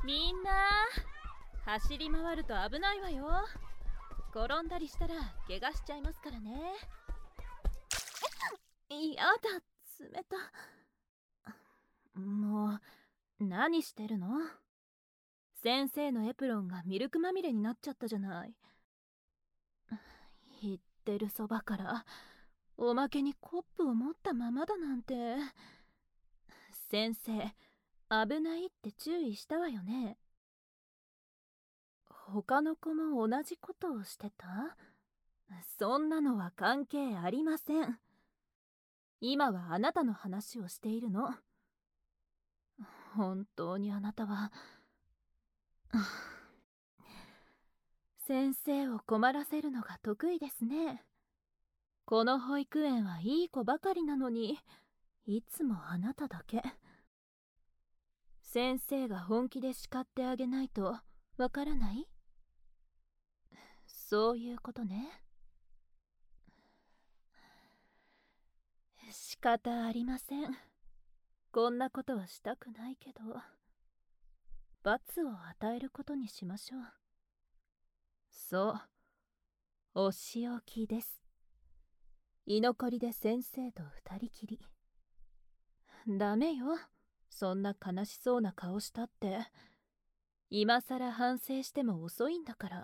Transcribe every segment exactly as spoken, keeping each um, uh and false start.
みんな走り回ると危ないわよ。転んだりしたら怪我しちゃいますからね。やだ、冷た。もう何してるの？先生のエプロンがミルクまみれになっちゃったじゃない。言ってるそばからおまけにコップを持ったままだなんて。先生、危ないって注意したわよね。他の子も同じことをしてた？そんなのは関係ありません。今はあなたの話をしているの。本当にあなたは先生を困らせるのが得意ですね。この保育園はいい子ばかりなのに、いつもあなただけ。先生が本気で叱ってあげないとわからない？そういうことね。仕方ありません。こんなことはしたくないけど、罰を与えることにしましょう。そう、お仕置きです。居残りで先生と二人きり。ダメよ、そんな悲しそうな顔したって。今さら反省しても遅いんだから。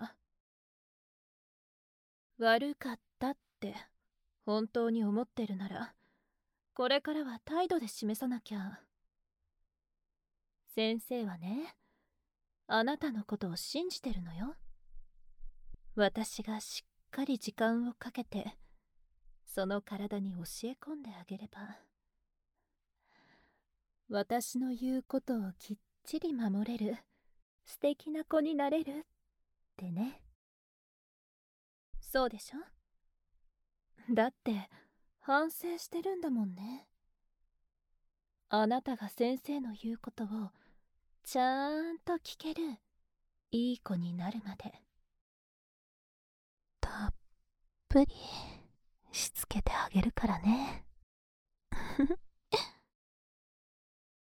悪かったって本当に思ってるなら、これからは態度で示さなきゃ。先生はね、あなたのことを信じてるのよ。私がしっかり時間をかけてその体に教え込んであげれば、私の言うことをきっちり守れる素敵な子になれるってね。そうでしょ？だって反省してるんだもんね。あなたが先生の言うことをちゃんと聞けるいい子になるまで、たっぷりしつけてあげるからね。